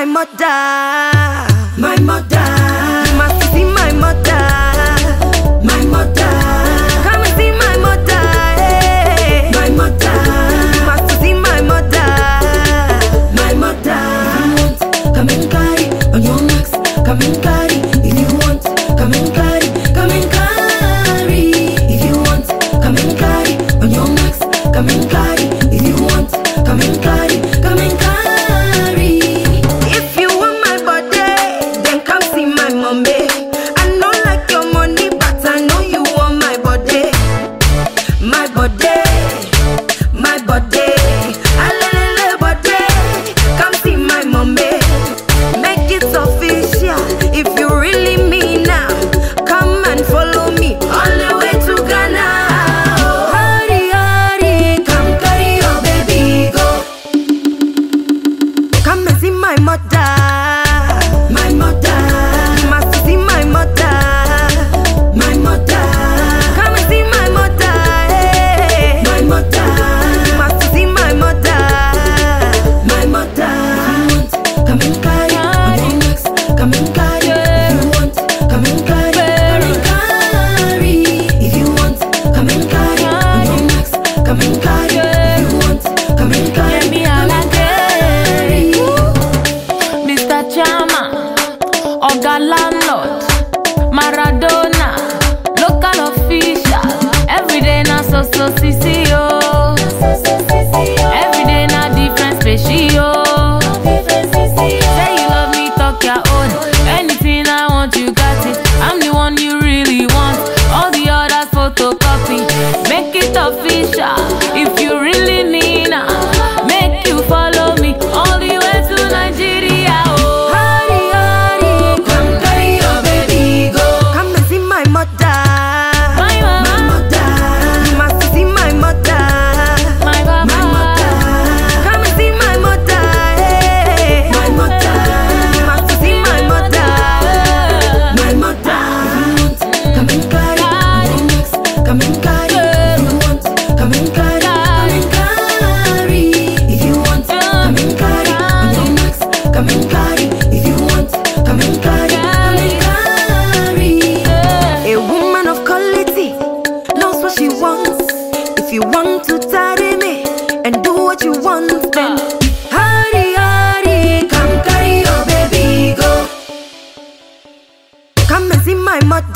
mother. My mother. You must see my mother. My mother. Come and see my mother. Hey. My mother. You must see my mother. My mother. Come and carry on your marks. Come and carry if you want. Come and carry. Come and carry if you want. Come and carry on your marks. Come and carry if you want. Come and carry. Come and carry. If you want my body, then come see my mommy. I know like your money, but I know you want my body. My body. My body. Alele body. Come see my mommy. Make it official. If you really mean now, come and follow me all the way to Ghana. Hurry, hurry, come carry your baby go. Come and see my mother. My mother. You must see my mother. My mother. Come and see my mother. Hey. My mother. You must see my mother. My mother. Come and carry on your necks. Come and carry if you want. Come and carry. Come and carry if you want. Come and carry on your necks. Come and carry if you want. Come and carry. Let me Come and carry. Mr. Chama, Oga Landlord, Maradona, local official. Every day na so CCO. Every day na different species. Say you love me, talk your own. Anything I want, you got it. I'm the one you really want. All the others photocopy. Make it official. If you really need her, make you follow me all the way to Nigeria. Oh. Hurry, hurry, come carry your baby go. Come and see my mother. My mama, My mother. You must see my mother. my papa, My mother. Come and see my mother. Hey. My mother. You must see my mother. My mother. Come and carry on your necks. Come and carry if you want. Come and carry. Come and carry if you want. Come and carry on your necks. Come and carry if you want. Come and carry. Come and carry. A woman of quality knows what she wants. If you want to tarry me and do what you want, then hurry, hurry, come carry your baby go. Come and see my mother.